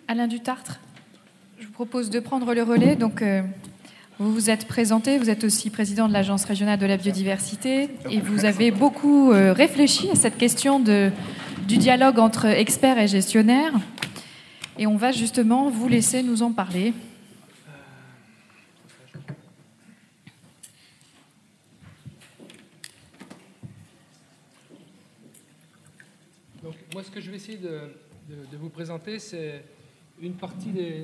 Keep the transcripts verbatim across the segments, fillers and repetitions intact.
Alain Dutartre, je vous propose de prendre le relais. Donc, euh, vous vous êtes présenté, vous êtes aussi président de l'Agence régionale de la biodiversité et vous avez beaucoup euh, réfléchi à cette question de, du dialogue entre experts et gestionnaires. Et on va justement vous laisser nous en parler. Donc, moi, ce que je vais essayer de, de, de vous présenter, c'est une partie des...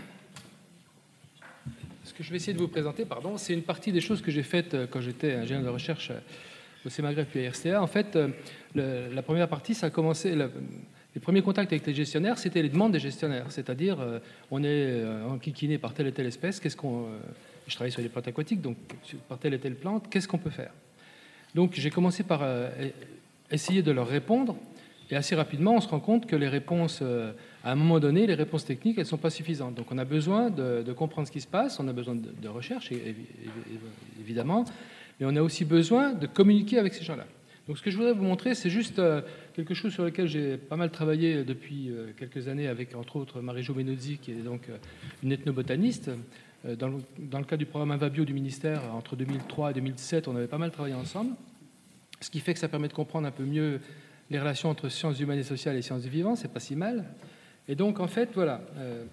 Ce que je vais essayer de vous présenter, pardon, c'est une partie des choses que j'ai faites quand j'étais ingénieur de recherche au CEMAGREF puis à R C A. En fait, le, la première partie, ça a commencé... Le, les premiers contacts avec les gestionnaires, c'était les demandes des gestionnaires. C'est-à-dire, euh, on est euh, enquiquiné par telle et telle espèce, qu'est-ce qu'on... Euh, je travaille sur les plantes aquatiques, donc par telle et telle plante, qu'est-ce qu'on peut faire? Donc, j'ai commencé par euh, essayer de leur répondre. Et assez rapidement, on se rend compte que les réponses, euh, à un moment donné, les réponses techniques, elles ne sont pas suffisantes. Donc on a besoin de, de comprendre ce qui se passe, on a besoin de, de recherche, évidemment, mais on a aussi besoin de communiquer avec ces gens-là. Donc ce que je voudrais vous montrer, c'est juste euh, quelque chose sur lequel j'ai pas mal travaillé depuis euh, quelques années avec, entre autres, Marie-Jo Benozzi, qui est donc euh, une ethnobotaniste. Euh, dans, le, dans le cadre du programme Invabio du ministère, entre deux mille trois et deux mille sept, on avait pas mal travaillé ensemble, ce qui fait que ça permet de comprendre un peu mieux les relations entre sciences humaines et sociales et sciences du vivant, c'est pas si mal. Et donc, en fait, voilà. Euh,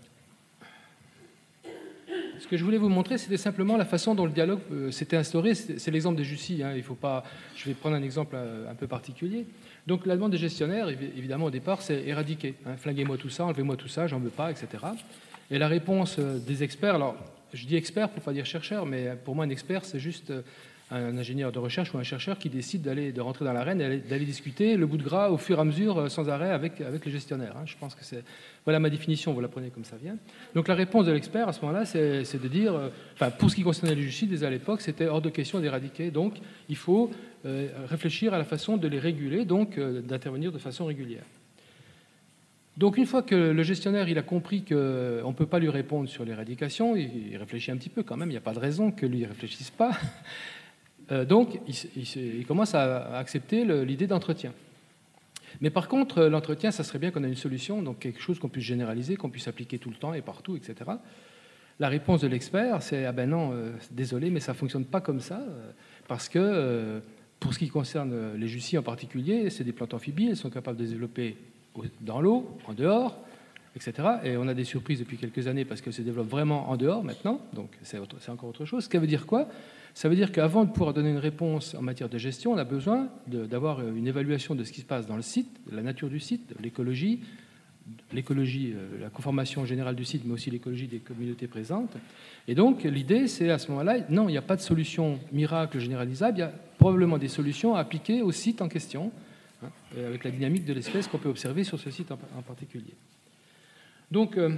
ce que je voulais vous montrer, c'était simplement la façon dont le dialogue euh, s'était instauré. C'est, c'est l'exemple des Jussy. Hein, il faut pas. Je vais prendre un exemple un, un peu particulier. Donc, la demande des gestionnaires, évidemment, au départ, c'est éradiquer. Hein, flinguez-moi tout ça, enlevez-moi tout ça, j'en veux pas, et cetera. Et la réponse euh, des experts. Alors, je dis expert pour pas dire chercheur, mais pour moi, un expert, c'est juste euh, un ingénieur de recherche ou un chercheur qui décide d'aller, de rentrer dans l'arène et d'aller discuter le bout de gras au fur et à mesure, sans arrêt, avec, avec les gestionnaires. Je pense que c'est... Voilà ma définition, vous la prenez comme ça vient. Donc la réponse de l'expert, à ce moment-là, c'est, c'est de dire... Enfin, pour ce qui concernait les jussy, déjà à l'époque, c'était hors de question d'éradiquer. Donc, il faut euh, réfléchir à la façon de les réguler, donc euh, d'intervenir de façon régulière. Donc, une fois que le gestionnaire il a compris qu'on ne peut pas lui répondre sur l'éradication, il, il réfléchit un petit peu quand même, il n'y a pas de raison que lui ne réfléchisse pas. Donc, il, il, il commence à accepter le, l'idée d'entretien. Mais par contre, l'entretien, ça serait bien qu'on ait une solution, donc quelque chose qu'on puisse généraliser, qu'on puisse appliquer tout le temps et partout, et cetera. La réponse de l'expert, c'est « Ah ben non, euh, désolé, mais ça ne fonctionne pas comme ça, euh, parce que euh, pour ce qui concerne les jussy en particulier, c'est des plantes amphibies, elles sont capables de se développer dans l'eau, en dehors, et cetera. Et on a des surprises depuis quelques années parce qu'elles se développent vraiment en dehors maintenant, donc c'est, autre, c'est encore autre chose. Ce qui veut dire quoi ? Ça veut dire qu'avant de pouvoir donner une réponse en matière de gestion, on a besoin de, d'avoir une évaluation de ce qui se passe dans le site, de la nature du site, de l'écologie, l'écologie, la conformation générale du site, mais aussi l'écologie des communautés présentes. Et donc, l'idée, c'est à ce moment-là, non, il n'y a pas de solution miracle généralisable, il y a probablement des solutions à appliquer au site en question, hein, avec la dynamique de l'espèce qu'on peut observer sur ce site en, en particulier. Donc, euh,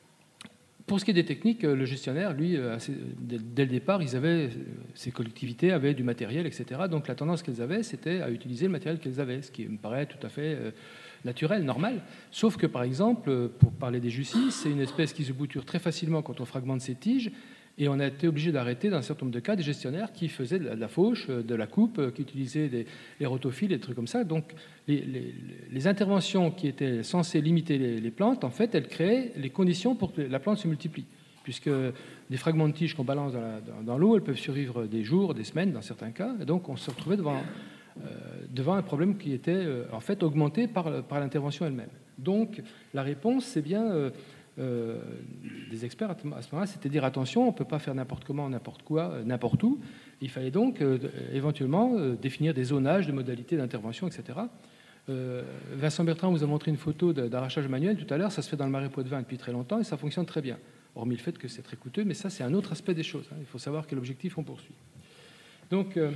pour ce qui est des techniques, le gestionnaire, lui, assez, dès le départ, ils avaient, ces collectivités avaient du matériel, et cetera. Donc la tendance qu'elles avaient, c'était à utiliser le matériel qu'elles avaient, ce qui me paraît tout à fait euh, naturel, normal. Sauf que, par exemple, pour parler des jussy, c'est une espèce qui se bouture très facilement quand on fragmente ses tiges, et on a été obligé d'arrêter, dans un certain nombre de cas, des gestionnaires qui faisaient de la, de la fauche, de la coupe, qui utilisaient des, des rotophiles, des trucs comme ça. Donc les, les, les interventions qui étaient censées limiter les, les plantes, en fait, elles créaient les conditions pour que la plante se multiplie. Puisque des fragments de tiges qu'on balance dans, la, dans, dans l'eau, elles peuvent survivre des jours, des semaines, dans certains cas. Et donc on se retrouvait devant, euh, devant un problème qui était euh, en fait augmenté par, par l'intervention elle-même. Donc la réponse, c'est bien... Euh, Euh, des experts à ce moment-là, c'était dire attention, on ne peut pas faire n'importe comment, n'importe quoi, euh, n'importe où. Il fallait donc euh, éventuellement euh, définir des zonages, des modalités d'intervention, et cetera. Euh, Vincent Bertrand vous a montré une photo d'arrachage manuel tout à l'heure, ça se fait dans le Marais Poitevin depuis très longtemps et ça fonctionne très bien. Hormis le fait que c'est très coûteux, mais ça c'est un autre aspect des choses. Hein. Il faut savoir quel objectif on poursuit. Donc euh,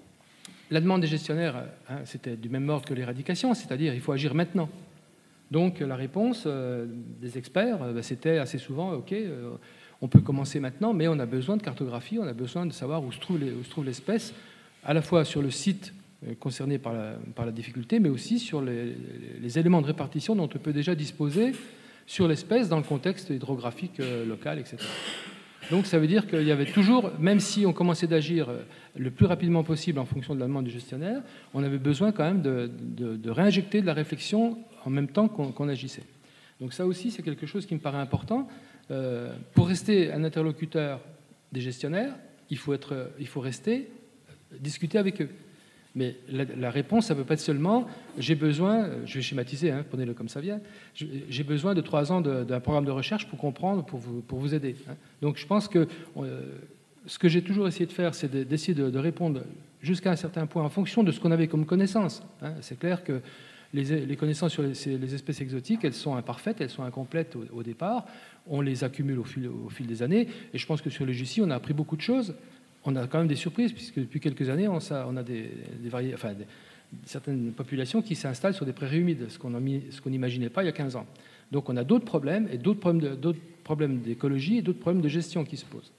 la demande des gestionnaires, hein, c'était du même ordre que l'éradication, c'est-à-dire il faut agir maintenant. Donc la réponse euh, des experts, euh, c'était assez souvent, ok, euh, on peut commencer maintenant, mais on a besoin de cartographie, on a besoin de savoir où se trouve, les, où se trouve l'espèce, à la fois sur le site euh, concerné par la, par la difficulté, mais aussi sur les, les éléments de répartition dont on peut déjà disposer sur l'espèce dans le contexte hydrographique euh, local, et cetera. Donc ça veut dire qu'il y avait toujours, même si on commençait d'agir le plus rapidement possible en fonction de la demande du gestionnaire, on avait besoin quand même de, de, de réinjecter de la réflexion en même temps qu'on, qu'on agissait. Donc ça aussi, c'est quelque chose qui me paraît important. Euh, pour rester un interlocuteur des gestionnaires, il faut, être, il faut rester, discuter avec eux. Mais la, la réponse, ça ne peut pas être seulement « j'ai besoin », je vais schématiser, hein, prenez-le comme ça vient, « j'ai besoin de trois ans d'un programme de recherche pour comprendre, pour vous, pour vous aider hein. ». Donc je pense que euh, ce que j'ai toujours essayé de faire, c'est d'essayer de, de répondre jusqu'à un certain point en fonction de ce qu'on avait comme connaissances. Hein. C'est clair que les, les connaissances sur les, les espèces exotiques, elles sont imparfaites, elles sont incomplètes au, au départ. On les accumule au fil, au fil des années. Et je pense que sur les Jussie, on a appris beaucoup de choses. On a quand même des surprises, puisque depuis quelques années, on, ça, on a des, des, variés, enfin, des certaines populations qui s'installent sur des prairies humides, ce qu'on qu'on n'imaginait pas il y a quinze ans. Donc on a d'autres problèmes, et d'autres problèmes, d'autres problèmes d'écologie et d'autres problèmes de gestion qui se posent.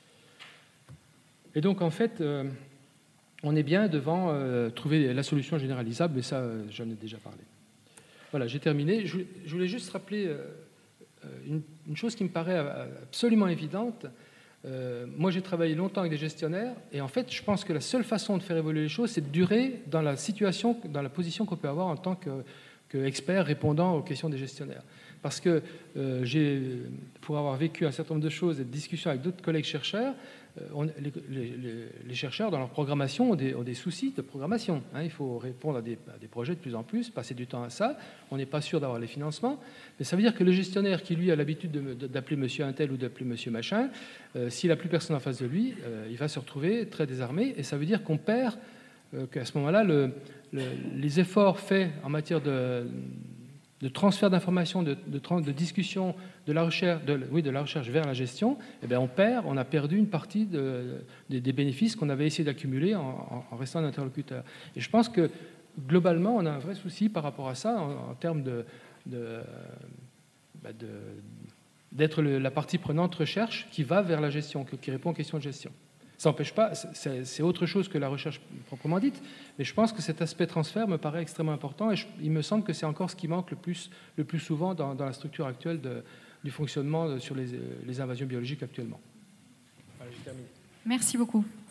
Et donc, en fait, euh, on est bien devant euh, trouver la solution généralisable, mais ça, euh, j'en ai déjà parlé. Voilà, j'ai terminé. Je, je voulais juste rappeler euh, une, une chose qui me paraît absolument évidente. Euh, moi, j'ai travaillé longtemps avec des gestionnaires, et en fait, je pense que la seule façon de faire évoluer les choses, c'est de durer dans la situation, dans la position qu'on peut avoir en tant qu'expert répondant aux questions des gestionnaires. Parce que euh, j'ai, pour avoir vécu un certain nombre de choses et de discussions avec d'autres collègues chercheurs, On, les, les, les chercheurs, dans leur programmation, ont des, ont des soucis de programmation. Hein, il faut répondre à des, à des projets de plus en plus, passer du temps à ça. On n'est pas sûr d'avoir les financements. Mais ça veut dire que le gestionnaire qui, lui, a l'habitude d'appeler monsieur un tel ou d'appeler monsieur machin, euh, s'il n'a plus personne en face de lui, euh, il va se retrouver très désarmé. Et ça veut dire qu'on perd, euh, qu'à ce moment-là, le, le, les efforts faits en matière de... de transfert d'informations, de, de, de discussion, de la recherche, de, oui, de la recherche vers la gestion, eh bien on perd, on a perdu une partie de, de, des bénéfices qu'on avait essayé d'accumuler en, en, en restant un interlocuteur. Et je pense que globalement, on a un vrai souci par rapport à ça, en, en termes de, de, bah de, d'être la partie prenante recherche qui va vers la gestion, qui répond aux questions de gestion. Ça n'empêche pas, c'est autre chose que la recherche proprement dite, mais je pense que cet aspect transfert me paraît extrêmement important et je, il me semble que c'est encore ce qui manque le plus, le plus souvent dans, dans la structure actuelle de, du fonctionnement sur les, les invasions biologiques actuellement. Voilà, j'ai terminé. Merci beaucoup.